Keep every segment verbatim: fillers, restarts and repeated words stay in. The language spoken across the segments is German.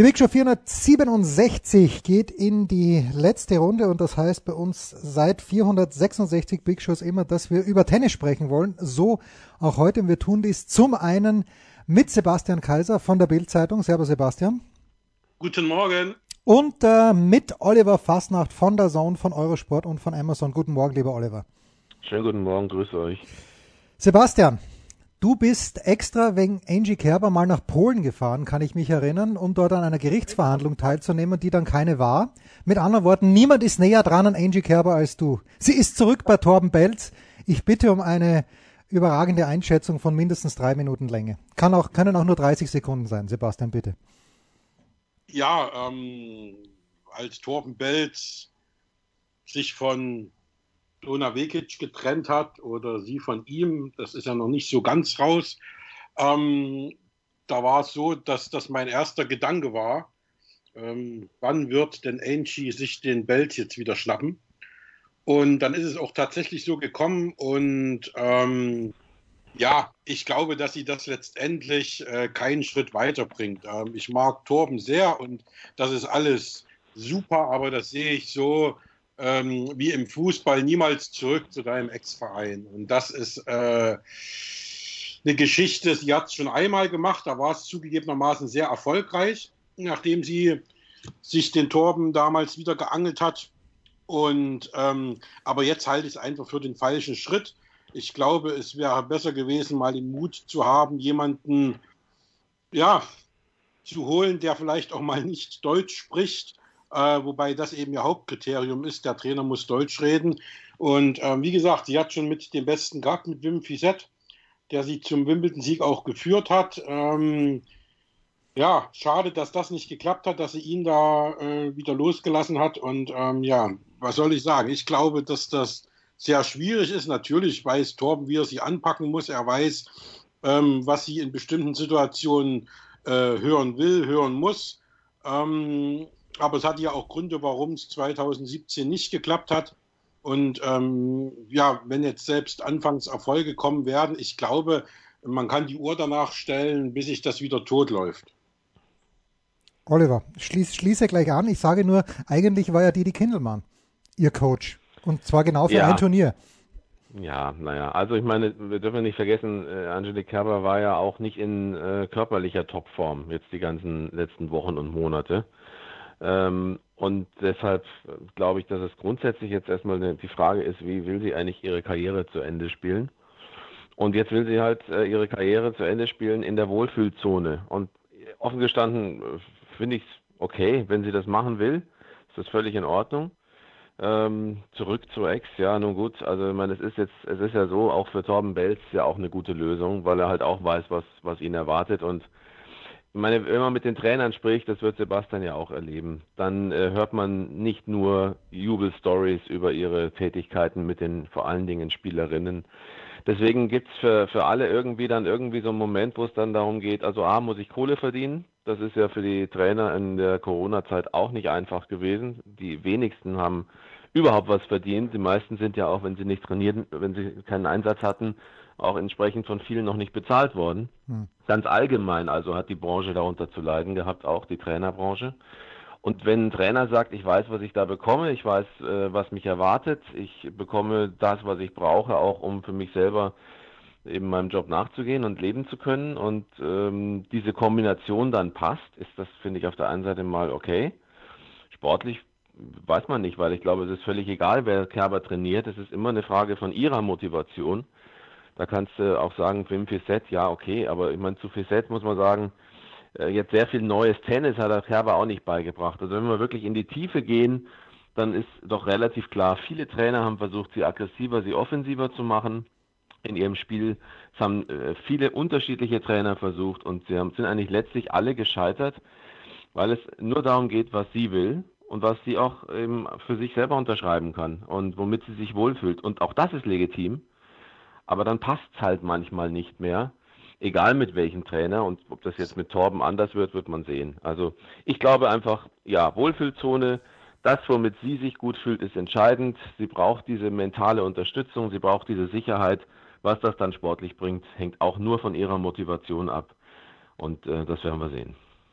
Die Big Show vierhundertsiebenundsechzig geht in die letzte Runde und das heißt bei uns seit vierhundertsechsundsechzig Big Shows immer, dass wir über Tennis sprechen wollen. So auch heute. Und wir tun dies zum einen mit Sebastian Kaiser von der Bild-Zeitung. Servus Sebastian. Guten Morgen. Und äh, mit Oliver Fasnacht von der Zone, von Eurosport und von Amazon. Guten Morgen, lieber Oliver. Schönen guten Morgen, grüße euch. Sebastian, du bist extra wegen Angie Kerber mal nach Polen gefahren, kann ich mich erinnern, um dort an einer Gerichtsverhandlung teilzunehmen, die dann keine war. Mit anderen Worten, niemand ist näher dran an Angie Kerber als du. Sie ist zurück bei Torben Belz. Ich bitte um eine überragende Einschätzung von mindestens drei Minuten Länge. Kann auch, können auch nur dreißig Sekunden sein, Sebastian, bitte. Ja, ähm, als Torben Belz sich von Dona Vekic getrennt hat oder sie von ihm, das ist ja noch nicht so ganz raus. Ähm, da war es so, dass das mein erster Gedanke war, ähm, wann wird denn Angie sich den Belz jetzt wieder schnappen? Und dann ist es auch tatsächlich so gekommen und ähm, ja, ich glaube, dass sie das letztendlich äh, keinen Schritt weiterbringt. Ähm, ich mag Torben sehr und das ist alles super, aber das sehe ich so, Ähm, wie im Fußball, niemals zurück zu deinem Ex-Verein. Und das ist äh, eine Geschichte, sie hat es schon einmal gemacht, da war es zugegebenermaßen sehr erfolgreich, nachdem sie sich den Torben damals wieder geangelt hat. Und ähm, aber jetzt halte ich es einfach für den falschen Schritt. Ich glaube, es wäre besser gewesen, mal den Mut zu haben, jemanden ja, zu holen, der vielleicht auch mal nicht Deutsch spricht. Äh, wobei das eben ihr Hauptkriterium ist, der Trainer muss Deutsch reden. Und ähm, wie gesagt, sie hat schon mit dem Besten gehabt, mit Wim Fissette, der sie zum Wimbledon-Sieg auch geführt hat. Ähm, ja, schade, dass das nicht geklappt hat, dass sie ihn da äh, wieder losgelassen hat. Und ähm, ja, was soll ich sagen? Ich glaube, dass das sehr schwierig ist. Natürlich weiß Torben, wie er sie anpacken muss. Er weiß, ähm, was sie in bestimmten Situationen äh, hören will, hören muss. Ähm, aber es hat ja auch Gründe, warum es zweitausendsiebzehn nicht geklappt hat. Und ähm, ja, wenn jetzt selbst anfangs Erfolge kommen werden, ich glaube, man kann die Uhr danach stellen, bis sich das wieder totläuft. Oliver, schließ, schließe gleich an. Ich sage nur, eigentlich war ja Didi Kindelmann ihr Coach. Und zwar genau für Ja. ein Turnier. Ja, naja, also ich meine, wir dürfen nicht vergessen, äh, Angelique Kerber war ja auch nicht in äh, körperlicher Topform jetzt die ganzen letzten Wochen und Monate. Ähm, und deshalb äh, glaube ich, dass es grundsätzlich jetzt erstmal ne, die Frage ist, wie will sie eigentlich ihre Karriere zu Ende spielen? Und jetzt will sie halt äh, ihre Karriere zu Ende spielen in der Wohlfühlzone. Und offen gestanden äh, finde ich es okay, wenn sie das machen will, ist das völlig in Ordnung. Ähm, zurück zu Ex, ja, nun gut, also ich meine, es ist jetzt, es ist ja so, auch für Torben Belz ja auch eine gute Lösung, weil er halt auch weiß, was, was ihn erwartet. Und ich meine, wenn man mit den Trainern spricht, das wird Sebastian ja auch erleben, dann äh, hört man nicht nur Jubelstories über ihre Tätigkeiten mit den vor allen Dingen Spielerinnen. Deswegen gibt's für, für alle irgendwie dann irgendwie so einen Moment, wo es dann darum geht, also A, muss ich Kohle verdienen? Das ist ja für die Trainer in der Corona-Zeit auch nicht einfach gewesen. Die wenigsten haben überhaupt was verdient. Die meisten sind ja auch, wenn sie nicht trainieren, wenn sie keinen Einsatz hatten, auch entsprechend von vielen noch nicht bezahlt worden. Hm. Ganz allgemein also hat die Branche darunter zu leiden gehabt, auch die Trainerbranche. Und wenn ein Trainer sagt, ich weiß, was ich da bekomme, ich weiß, äh, was mich erwartet, ich bekomme das, was ich brauche, auch um für mich selber eben meinem Job nachzugehen und leben zu können und ähm, diese Kombination dann passt, ist das, finde ich, auf der einen Seite mal okay. Sportlich weiß man nicht, weil ich glaube, es ist völlig egal, wer Kerber trainiert. Es ist immer eine Frage von ihrer Motivation. Da kannst du auch sagen, Wim Fissette, ja, okay, aber ich meine, zu Fissette muss man sagen, äh, jetzt sehr viel neues Tennis hat der Kerber auch nicht beigebracht. Also wenn wir wirklich in die Tiefe gehen, dann ist doch relativ klar, viele Trainer haben versucht, sie aggressiver, sie offensiver zu machen in ihrem Spiel. Es haben äh, viele unterschiedliche Trainer versucht und sie haben, sind eigentlich letztlich alle gescheitert, weil es nur darum geht, was sie will und was sie auch eben für sich selber unterschreiben kann und womit sie sich wohlfühlt. Und auch das ist legitim, aber dann passt es halt manchmal nicht mehr, egal mit welchem Trainer, und ob das jetzt mit Torben anders wird, wird man sehen. Also ich glaube einfach, ja, Wohlfühlzone, das, womit sie sich gut fühlt, ist entscheidend. Sie braucht diese mentale Unterstützung, sie braucht diese Sicherheit. Was das dann sportlich bringt, hängt auch nur von ihrer Motivation ab. Und äh, das werden wir sehen.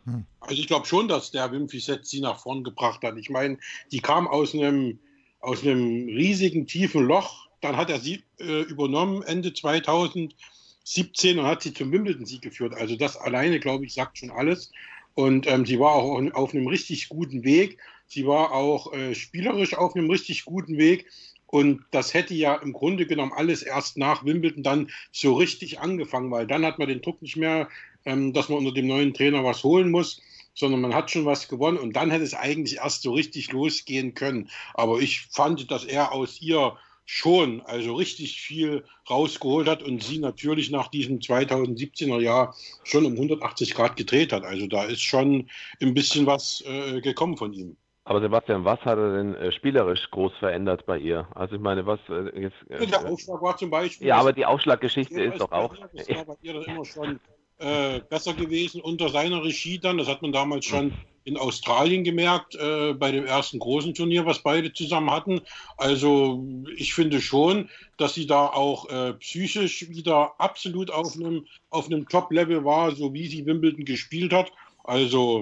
Hm. Also ich glaube schon, dass der Wim Fissette sie nach vorn gebracht hat. Ich meine, die kam aus einem, aus einem riesigen, tiefen Loch. Dann hat er sie äh, übernommen Ende zweitausendsiebzehn und hat sie zum Wimbledon-Sieg geführt. Also das alleine, glaube ich, sagt schon alles. Und ähm, sie war auch auf einem richtig guten Weg. Sie war auch äh, spielerisch auf einem richtig guten Weg. Und das hätte ja im Grunde genommen alles erst nach Wimbledon dann so richtig angefangen, weil dann hat man den Druck nicht mehr, ähm, dass man unter dem neuen Trainer was holen muss, sondern man hat schon was gewonnen und dann hätte es eigentlich erst so richtig losgehen können. Aber ich fand, dass er aus ihr schon also richtig viel rausgeholt hat und sie natürlich nach diesem zweitausendsiebzehner Jahr schon um hundertachtzig Grad gedreht hat. Also da ist schon ein bisschen was äh, gekommen von ihm. Aber Sebastian, was hat er denn äh, spielerisch groß verändert bei ihr? Also ich meine, was äh, jetzt... Äh, der Aufschlag war zum Beispiel... Ja, aber die Aufschlaggeschichte ist doch auch... Das war bei ihr dann immer schon äh, besser gewesen unter seiner Regie dann. Das hat man damals schon in Australien gemerkt, äh, bei dem ersten großen Turnier, was beide zusammen hatten. Also ich finde schon, dass sie da auch äh, psychisch wieder absolut auf einem auf einem Top-Level war, so wie sie Wimbledon gespielt hat. Also...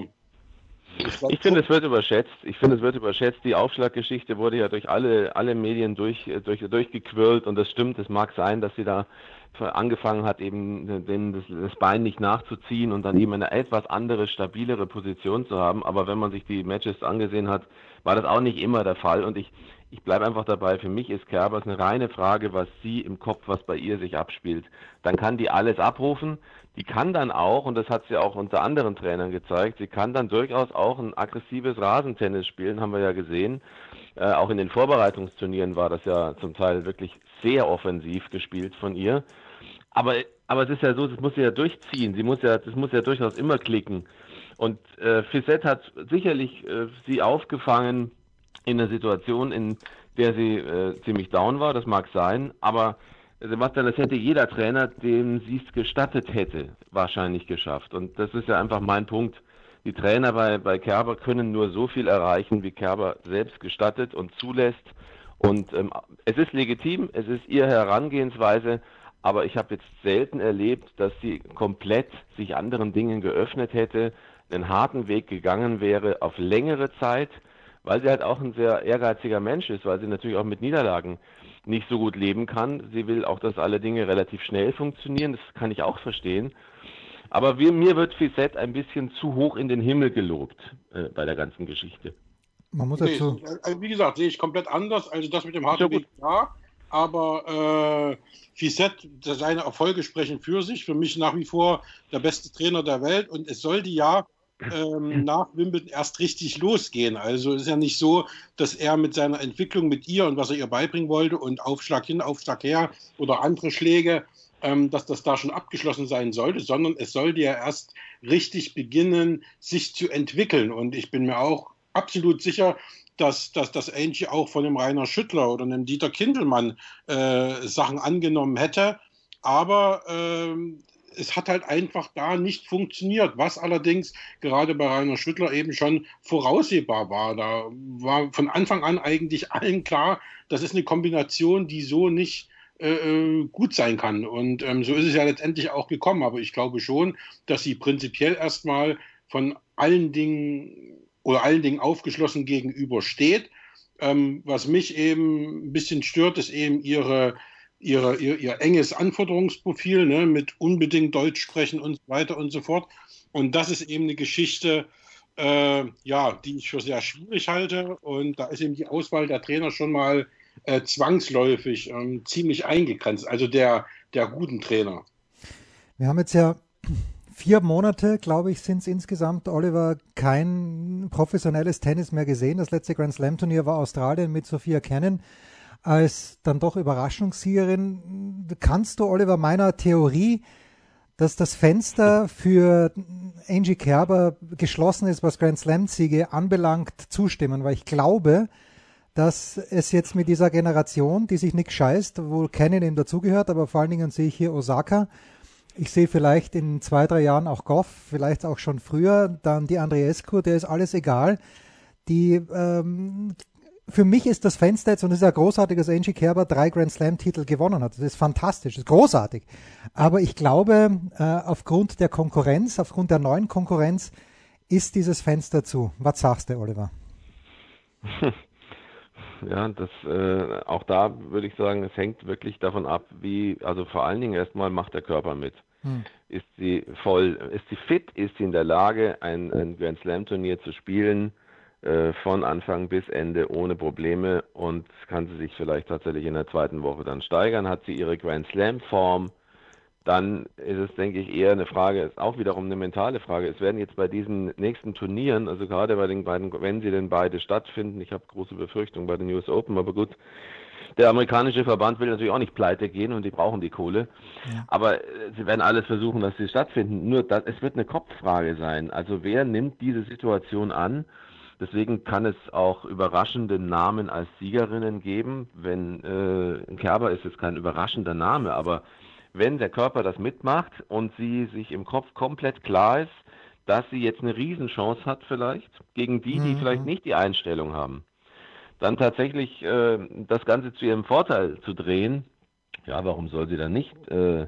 Ich finde, es wird überschätzt. Ich finde, es wird überschätzt. Die Aufschlaggeschichte wurde ja durch alle, alle Medien durch, durch, durchgequirlt und das stimmt. Es mag sein, dass sie da angefangen hat, eben den, das, das Bein nicht nachzuziehen und dann eben eine etwas andere, stabilere Position zu haben. Aber wenn man sich die Matches angesehen hat, war das auch nicht immer der Fall. Und ich, ich bleibe einfach dabei. Für mich ist Kerber eine reine Frage, was sie im Kopf, was bei ihr sich abspielt. Dann kann die alles abrufen. Die kann dann auch, und das hat sie auch unter anderen Trainern gezeigt, sie kann dann durchaus auch ein aggressives Rasentennis spielen, haben wir ja gesehen. Äh, auch in den Vorbereitungsturnieren war das ja zum Teil wirklich sehr offensiv gespielt von ihr. Aber, aber es ist ja so, das muss sie ja durchziehen, sie muss ja, das muss ja durchaus immer klicken. Und äh, Fissette hat sicherlich äh, sie aufgefangen in einer Situation, in der sie äh, ziemlich down war, das mag sein, aber Sebastian, das hätte jeder Trainer, dem sie es gestattet hätte, wahrscheinlich geschafft. Und das ist ja einfach mein Punkt. Die Trainer bei, bei Kerber können nur so viel erreichen, wie Kerber selbst gestattet und zulässt. Und ähm, es ist legitim, es ist ihre Herangehensweise, aber ich habe jetzt selten erlebt, dass sie komplett sich anderen Dingen geöffnet hätte, einen harten Weg gegangen wäre auf längere Zeit, weil sie halt auch ein sehr ehrgeiziger Mensch ist, weil sie natürlich auch mit Niederlagen nicht so gut leben kann. Sie will auch, dass alle Dinge relativ schnell funktionieren. Das kann ich auch verstehen. Aber wir, mir wird Fissette ein bisschen zu hoch in den Himmel gelobt äh, bei der ganzen Geschichte. Man muss dazu... Nee, also wie gesagt, sehe ich komplett anders. Also das mit dem harten Weg, ja. Aber äh, Fissette, seine Erfolge sprechen für sich. Für mich nach wie vor der beste Trainer der Welt. Und es sollte ja ähm, nach Wimbledon erst richtig losgehen. Also es ist ja nicht so, dass er mit seiner Entwicklung mit ihr und was er ihr beibringen wollte und Aufschlag hin, Aufschlag her oder andere Schläge, ähm, dass das da schon abgeschlossen sein sollte, sondern es sollte ja erst richtig beginnen, sich zu entwickeln. Und ich bin mir auch absolut sicher, dass, dass, dass Angie auch von einem Rainer Schüttler oder einem Dieter Kindelmann äh, Sachen angenommen hätte. Aber ähm, es hat halt einfach da nicht funktioniert, was allerdings gerade bei Rainer Schüttler eben schon voraussehbar war. Da war von Anfang an eigentlich allen klar, das ist eine Kombination, die so nicht äh, gut sein kann. Und ähm, so ist es ja letztendlich auch gekommen. Aber ich glaube schon, dass sie prinzipiell erstmal von allen Dingen oder allen Dingen aufgeschlossen gegenüber steht. Ähm, was mich eben ein bisschen stört, ist eben ihre Ihre, ihr, ihr enges Anforderungsprofil, ne, mit unbedingt Deutsch sprechen und so weiter und so fort. Und das ist eben eine Geschichte, äh, ja, die ich für sehr schwierig halte. Und da ist eben die Auswahl der Trainer schon mal äh, zwangsläufig ähm, ziemlich eingegrenzt, also der, der guten Trainer. Wir haben jetzt ja vier Monate, glaube ich, sind es insgesamt, Oliver, kein professionelles Tennis mehr gesehen. Das letzte Grand Slam Turnier war Australien mit Sophia Kenin als dann doch Überraschungssiegerin. Kannst du, Oliver, meiner Theorie, dass das Fenster für Angie Kerber geschlossen ist, was Grand Slam-Siege anbelangt, zustimmen? Weil ich glaube, dass es jetzt mit dieser Generation, die sich nicht scheißt, wohl Kenin eben dazugehört, aber vor allen Dingen sehe ich hier Osaka. Ich sehe vielleicht in zwei, drei Jahren auch Goff, vielleicht auch schon früher, dann die Andreescu, der ist alles egal. Die ähm, Für mich ist das Fenster jetzt, und es ist ja großartig, dass Angie Kerber drei Grand Slam-Titel gewonnen hat. Das ist fantastisch, das ist großartig. Aber ich glaube, äh, aufgrund der Konkurrenz, aufgrund der neuen Konkurrenz, ist dieses Fenster zu? Was sagst du, Oliver? Ja, das äh, auch da würde ich sagen, es hängt wirklich davon ab, wie, also vor allen Dingen erstmal macht der Körper mit. Hm. Ist sie voll, ist sie fit, ist sie in der Lage, ein, ein Grand Slam Turnier zu spielen, äh, von Anfang bis Ende ohne Probleme, und kann sie sich vielleicht tatsächlich in der zweiten Woche dann steigern, hat sie ihre Grand Slam Form, dann ist es, denke ich, eher eine Frage, ist auch wiederum eine mentale Frage. Es werden jetzt bei diesen nächsten Turnieren, also gerade bei den beiden, wenn sie denn beide stattfinden, ich habe große Befürchtungen bei den U S Open, aber gut, der amerikanische Verband will natürlich auch nicht pleite gehen und die brauchen die Kohle. Ja. Aber äh, sie werden alles versuchen, dass sie stattfinden. Nur, das, es wird eine Kopffrage sein. Also wer nimmt diese Situation an? Deswegen kann es auch überraschende Namen als Siegerinnen geben. Wenn äh, Kerber ist jetzt kein überraschender Name, aber wenn der Körper das mitmacht und sie sich im Kopf komplett klar ist, dass sie jetzt eine Riesenchance hat vielleicht, gegen die, die mhm. vielleicht nicht die Einstellung haben, dann tatsächlich äh, das Ganze zu ihrem Vorteil zu drehen, ja, warum soll sie dann nicht äh,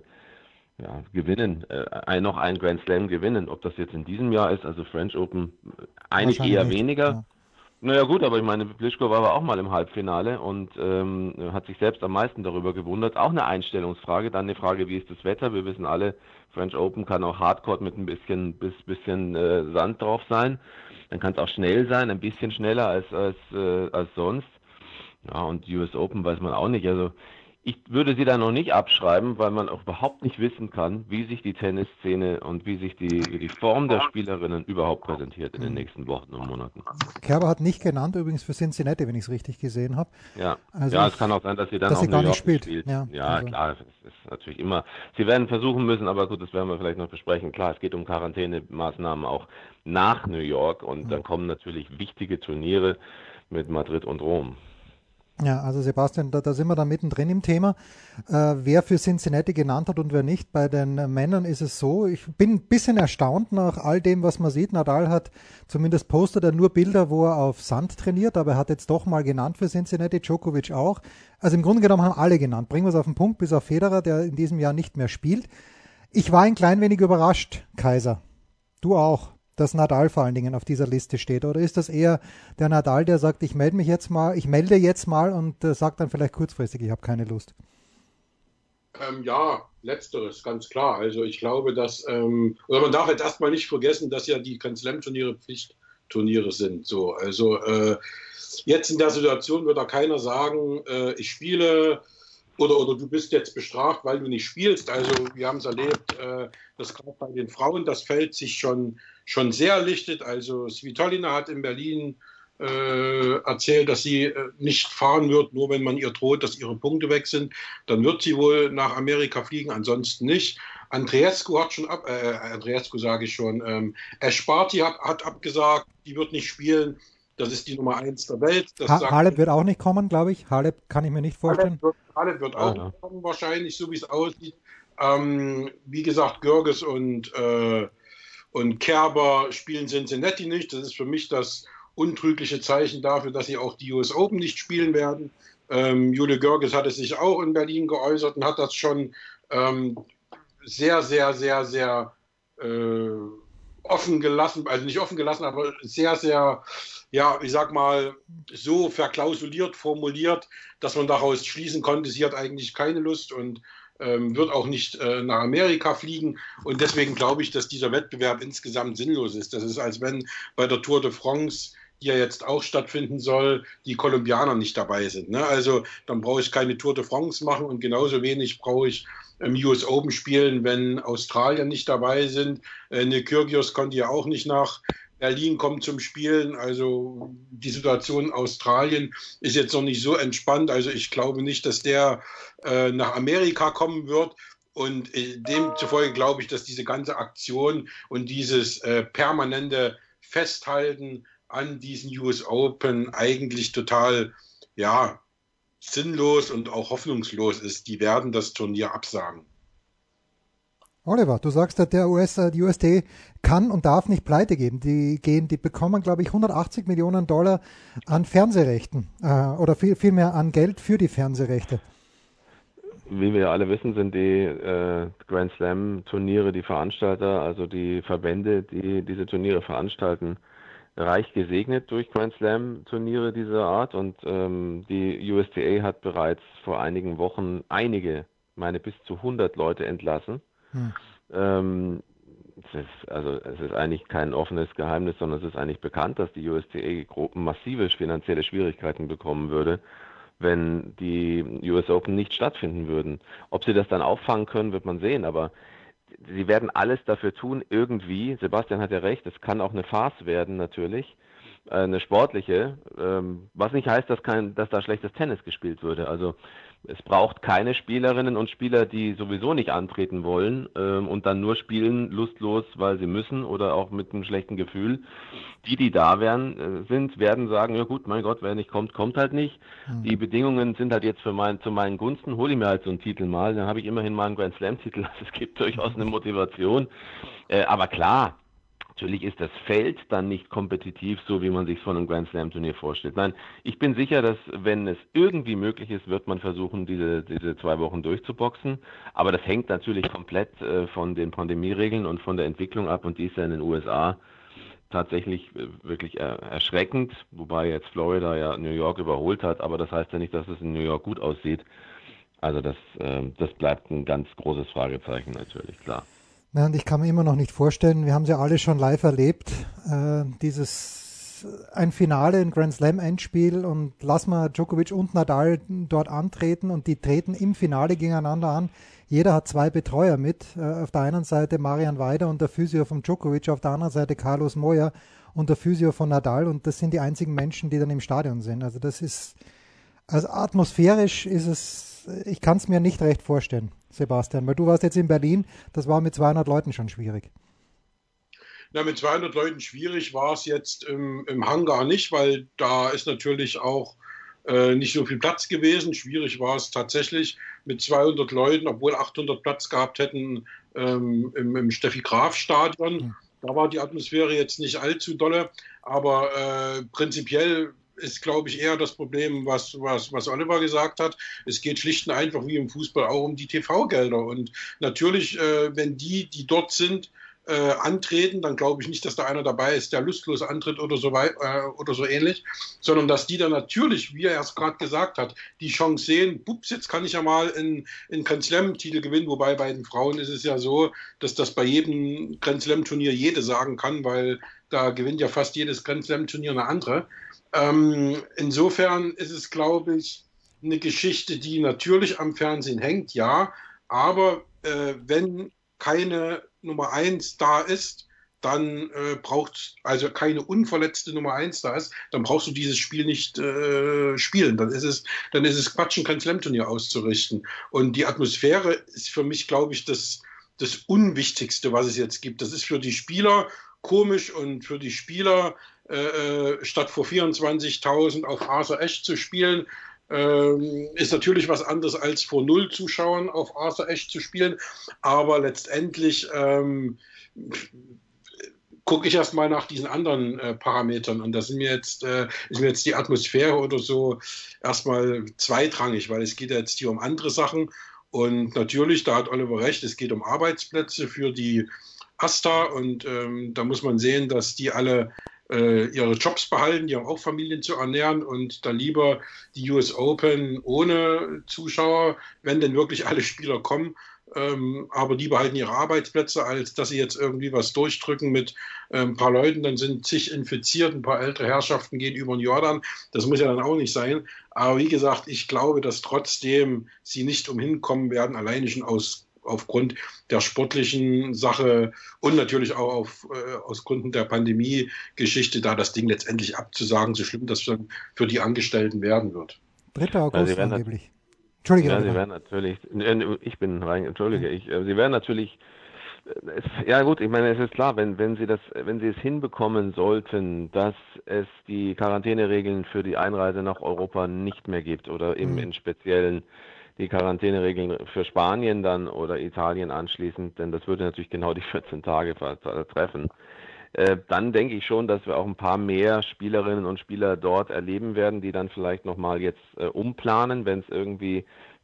ja, gewinnen, äh, noch einen Grand Slam gewinnen? Ob das jetzt in diesem Jahr ist, also French Open, eigentlich eher nicht. weniger. Ja. Naja gut, aber ich meine, Pliskova war auch mal im Halbfinale und ähm, hat sich selbst am meisten darüber gewundert. Auch eine Einstellungsfrage, dann eine Frage, wie ist das Wetter? Wir wissen alle, French Open kann auch Hardcourt mit ein bisschen, bis, bisschen äh, Sand drauf sein. Dann kann es auch schnell sein, ein bisschen schneller als, als, äh, als sonst. Ja, und U S Open weiß man auch nicht. Also ich würde sie da noch nicht abschreiben, weil man auch überhaupt nicht wissen kann, wie sich die Tennisszene und wie sich die, die Form der Spielerinnen überhaupt präsentiert in den nächsten Wochen und Monaten. Kerber hat nicht genannt, übrigens für Cincinnati, wenn ich es richtig gesehen habe. Ja, also ja, es kann auch sein, dass sie dann dass auch sie gar New nicht York spielt. spielt. Ja, ja also. Klar, es ist natürlich immer, sie werden versuchen müssen, aber gut, das werden wir vielleicht noch besprechen. Klar, es geht um Quarantänemaßnahmen auch nach New York und mhm. dann kommen natürlich wichtige Turniere mit Madrid und Rom. Ja, also Sebastian, da, da sind wir dann mittendrin im Thema. Äh, wer für Cincinnati genannt hat und wer nicht. Bei den äh, Männern ist es so, ich bin ein bisschen erstaunt nach all dem, was man sieht. Nadal hat, zumindest postet er nur Bilder, wo er auf Sand trainiert, aber er hat jetzt doch mal genannt für Cincinnati, Djokovic auch. Also im Grunde genommen haben alle genannt. Bringen wir es auf den Punkt, bis auf Federer, der in diesem Jahr nicht mehr spielt. Ich war ein klein wenig überrascht, Kaiser. Du auch, dass Nadal vor allen Dingen auf dieser Liste steht? Oder ist das eher der Nadal, der sagt, ich melde mich jetzt mal, ich melde jetzt mal und äh, sagt dann vielleicht kurzfristig, ich habe keine Lust? Ähm, ja, letzteres, ganz klar. Also ich glaube, dass, ähm, oder man darf jetzt erstmal nicht vergessen, dass ja die Grand Slam-Turniere Pflichtturniere sind. So, also äh, jetzt in der Situation wird da keiner sagen, äh, ich spiele oder, oder du bist jetzt bestraft, weil du nicht spielst. Also wir haben es erlebt, äh, dass gerade bei den Frauen das Feld sich schon schon sehr lichtet. Also Svitolina hat in Berlin äh, erzählt, dass sie äh, nicht fahren wird, nur wenn man ihr droht, dass ihre Punkte weg sind. Dann wird sie wohl nach Amerika fliegen, ansonsten nicht. Andreescu hat schon ab, äh, Andreescu sage ich schon, ähm, Esparti hat, hat abgesagt, die wird nicht spielen. Das ist die Nummer eins der Welt. Das ha- Halep wird auch nicht kommen, glaube ich. Halep kann ich mir nicht vorstellen. Halep wird, Halep wird auch nicht kommen, wahrscheinlich, so wie es aussieht. Ähm, wie gesagt, Görges und äh, Und Kerber spielen Cincinnati nicht. Das ist für mich das untrügliche Zeichen dafür, dass sie auch die U S Open nicht spielen werden. Ähm, Jule Görges hatte sich auch in Berlin geäußert und hat das schon ähm, sehr, sehr, sehr, sehr äh, offen gelassen, also nicht offen gelassen, aber sehr, sehr, ja, ich sag mal, so verklausuliert formuliert, dass man daraus schließen konnte, sie hat eigentlich keine Lust und Ähm, wird auch nicht äh, nach Amerika fliegen und deswegen glaube ich, dass dieser Wettbewerb insgesamt sinnlos ist. Das ist, als wenn bei der Tour de France, die ja jetzt auch stattfinden soll, die Kolumbianer nicht dabei sind. Ne? Also dann brauche ich keine Tour de France machen und genauso wenig brauche ich im U S Open spielen, wenn Australier nicht dabei sind. Äh, eine Kyrgios konnte ja auch nicht nach Berlin kommt zum Spielen, also die Situation in Australien ist jetzt noch nicht so entspannt, also ich glaube nicht, dass der äh, nach Amerika kommen wird und äh, demzufolge glaube ich, dass diese ganze Aktion und dieses äh, permanente Festhalten an diesen U S Open eigentlich total, ja, sinnlos und auch hoffnungslos ist. Die werden das Turnier absagen. Oliver, du sagst, der U S, die U S D kann und darf nicht pleite gehen. Die gehen, die bekommen, glaube ich, hundertachtzig Millionen Dollar an Fernsehrechten äh, oder viel, viel mehr an Geld für die Fernsehrechte. wie wir alle wissen, sind die äh, Grand Slam Turniere, die Veranstalter, also die Verbände, die diese Turniere veranstalten, reich gesegnet durch Grand Slam Turniere dieser Art, und ähm, die U S T A hat bereits vor einigen Wochen einige, meine bis zu hundert Leute entlassen. Hm. Ähm, es ist, also es ist eigentlich kein offenes Geheimnis, sondern es ist eigentlich bekannt, dass die U S T A massive finanzielle Schwierigkeiten bekommen würde, wenn die U S Open nicht stattfinden würden. Ob sie das dann auffangen können, wird man sehen, aber sie werden alles dafür tun, irgendwie. Sebastian hat ja recht, es kann auch eine Farce werden natürlich, äh, eine sportliche, ähm, was nicht heißt, dass, kein, dass da schlechtes Tennis gespielt würde. Also es braucht keine Spielerinnen und Spieler, die sowieso nicht antreten wollen ähm, und dann nur spielen, lustlos, weil sie müssen oder auch mit einem schlechten Gefühl. Die, die da wären, äh, sind, werden sagen, ja gut, mein Gott, wer nicht kommt, kommt halt nicht. Hm. Die Bedingungen sind halt jetzt für mein, zu meinen Gunsten, hole ich mir halt so einen Titel mal, dann habe ich immerhin mal einen Grand Slam-Titel, also es gibt durchaus eine Motivation. Äh, aber klar, natürlich ist das Feld dann nicht kompetitiv, so wie man sich von einem Grand Slam Turnier vorstellt. Nein, ich bin sicher, dass wenn es irgendwie möglich ist, wird man versuchen, diese, diese zwei Wochen durchzuboxen. Aber das hängt natürlich komplett äh, von den Pandemieregeln und von der Entwicklung ab, und die ist ja in den U S A tatsächlich äh, wirklich er, erschreckend, wobei jetzt Florida ja New York überholt hat, aber das heißt ja nicht, dass es in New York gut aussieht. Also das, äh, das bleibt ein ganz großes Fragezeichen natürlich, klar. Ja, und ich kann mir immer noch nicht vorstellen, wir haben es ja alle schon live erlebt, äh, dieses ein Finale, ein Grand Slam Endspiel, und lass mal Djokovic und Nadal dort antreten und die treten im Finale gegeneinander an. Jeder hat zwei Betreuer mit. Äh, auf der einen Seite Marian Weider und der Physio von Djokovic, auf der anderen Seite Carlos Moya und der Physio von Nadal, und das sind die einzigen Menschen, die dann im Stadion sind. Also das ist, also atmosphärisch ist es, ich kann es mir nicht recht vorstellen, Sebastian, weil du warst jetzt in Berlin, das war mit zweihundert Leuten schon schwierig. Na, mit zweihundert Leuten schwierig war es jetzt im, im Hangar nicht, weil da ist natürlich auch äh, nicht so viel Platz gewesen. Schwierig war es tatsächlich mit zweihundert Leuten, obwohl achthundert Platz gehabt hätten ähm, im, im Steffi-Graf-Stadion. Hm. Da war die Atmosphäre jetzt nicht allzu dolle, aber äh, prinzipiell ist, glaube ich, eher das Problem, was, was, was Oliver gesagt hat. Es geht schlicht und einfach wie im Fußball auch um die T V-Gelder. Und natürlich, äh, wenn die, die dort sind, äh, antreten, dann glaube ich nicht, dass da einer dabei ist, der lustlos antritt oder so, weit, äh, oder so ähnlich, sondern dass die dann natürlich, wie er es gerade gesagt hat, die Chance sehen, bups, jetzt kann ich ja mal einen, einen Grand Slam-Titel gewinnen, wobei bei den Frauen ist es ja so, dass das bei jedem Grand Slam-Turnier jede sagen kann, weil da gewinnt ja fast jedes Grand Slam-Turnier eine andere. Ähm, insofern ist es, glaube ich, eine Geschichte, die natürlich am Fernsehen hängt, ja, aber äh, wenn keine Nummer eins da ist, dann äh, braucht, also keine unverletzte Nummer eins da ist, dann brauchst du dieses Spiel nicht äh, spielen. Dann ist es, dann ist es Quatsch, ein Grand Slam Turnier auszurichten. Und die Atmosphäre ist für mich, glaube ich, das, das Unwichtigste, was es jetzt gibt. Das ist für die Spieler komisch, und für die Spieler äh, statt vor vierundzwanzigtausend auf Arthur Ashe zu spielen, Ähm, ist natürlich was anderes als vor null Zuschauern auf Arthur Ashe zu spielen, aber letztendlich ähm, gucke ich erstmal nach diesen anderen äh, Parametern, und das sind mir jetzt, äh, ist mir jetzt die Atmosphäre oder so erstmal zweitrangig, weil es geht ja jetzt hier um andere Sachen, und natürlich, da hat Oliver recht, es geht um Arbeitsplätze für die Asta, und ähm, da muss man sehen, dass die alle äh, ihre Jobs behalten, die haben auch Familien zu ernähren, und da lieber die U S Open ohne Zuschauer, wenn denn wirklich alle Spieler kommen, ähm, aber die behalten ihre Arbeitsplätze, als dass sie jetzt irgendwie was durchdrücken mit äh, ein paar Leuten, dann sind zig infiziert, ein paar ältere Herrschaften gehen über den Jordan, das muss ja dann auch nicht sein, aber wie gesagt, ich glaube, dass trotzdem sie nicht umhin kommen werden, alleine schon aus aufgrund der sportlichen Sache und natürlich auch auf, äh, aus Gründen der Pandemie-Geschichte, da das Ding letztendlich abzusagen, so schlimm das dann für die Angestellten werden wird. dritter Ja, sie August werden, angeblich. Entschuldige, ja, sie Oliver. werden natürlich, äh, ich bin rein, entschuldige, ich, äh, sie werden natürlich, äh, es, ja gut, ich meine, es ist klar, wenn, wenn sie das, wenn sie es hinbekommen sollten, dass es die Quarantäneregeln für die Einreise nach Europa nicht mehr gibt, oder eben Hm. in speziellen die Quarantäneregeln für Spanien dann oder Italien anschließend, denn das würde natürlich genau die vierzehn Tage treffen. Äh, dann denke ich schon, dass wir auch ein paar mehr Spielerinnen und Spieler dort erleben werden, die dann vielleicht nochmal jetzt äh, umplanen, wenn es irgendwie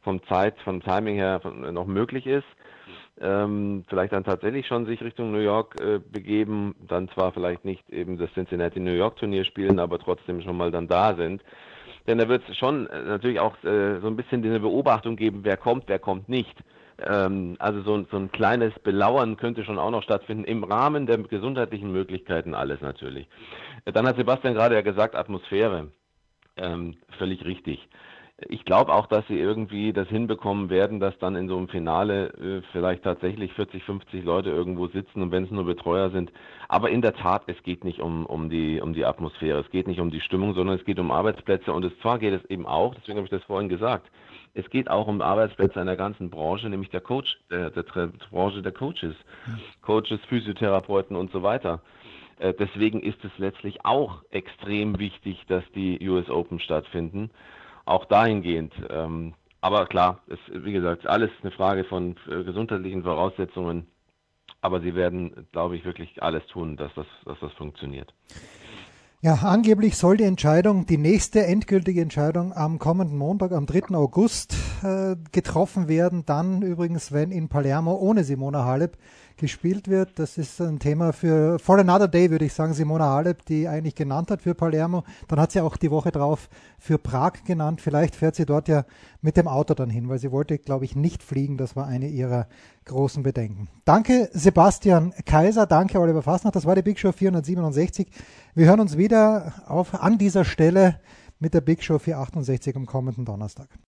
vom Zeit, vom Timing her noch möglich ist. Ähm, vielleicht dann tatsächlich schon sich Richtung New York äh, begeben, dann zwar vielleicht nicht eben das Cincinnati New York Turnier spielen, aber trotzdem schon mal dann da sind. Denn da wird es schon äh, natürlich auch äh, so ein bisschen diese Beobachtung geben, wer kommt, wer kommt nicht. Ähm, also so, so ein kleines Belauern könnte schon auch noch stattfinden, im Rahmen der gesundheitlichen Möglichkeiten alles natürlich. Äh, dann hat Sebastian gerade ja gesagt, Atmosphäre. Ähm, völlig richtig. Ich glaube auch, dass sie irgendwie das hinbekommen werden, dass dann in so einem Finale äh, vielleicht tatsächlich vierzig, fünfzig Leute irgendwo sitzen und wenn es nur Betreuer sind. Aber in der Tat, es geht nicht um, um, die, um die Atmosphäre, es geht nicht um die Stimmung, sondern es geht um Arbeitsplätze. Und es, zwar geht es eben auch, deswegen habe ich das vorhin gesagt, es geht auch um Arbeitsplätze in der ganzen Branche, nämlich der Coach, der, der, der Branche der Coaches, Coaches, Physiotherapeuten und so weiter. Äh, deswegen ist es letztlich auch extrem wichtig, dass die U S Open stattfinden. Auch dahingehend. Ähm, aber klar, es, wie gesagt, alles eine Frage von äh, gesundheitlichen Voraussetzungen. Aber sie werden, glaube ich, wirklich alles tun, dass das, dass das funktioniert. Ja, angeblich soll die Entscheidung, die nächste endgültige Entscheidung am kommenden Montag, am dritten August äh, getroffen werden. Dann übrigens, wenn in Palermo ohne Simona Halep gespielt wird. Das ist ein Thema für for another day, würde ich sagen. Simona Halep, die eigentlich genannt hat für Palermo. Dann hat sie auch die Woche drauf für Prag genannt. Vielleicht fährt sie dort ja mit dem Auto dann hin, weil sie wollte, glaube ich, nicht fliegen. Das war eine ihrer großen Bedenken. Danke Sebastian Kaiser, danke Oliver Fasnacht. Das war die Big Show vierhundertsiebenundsechzig. Wir hören uns wieder auf, an dieser Stelle mit der Big Show vierhundertachtundsechzig am kommenden Donnerstag.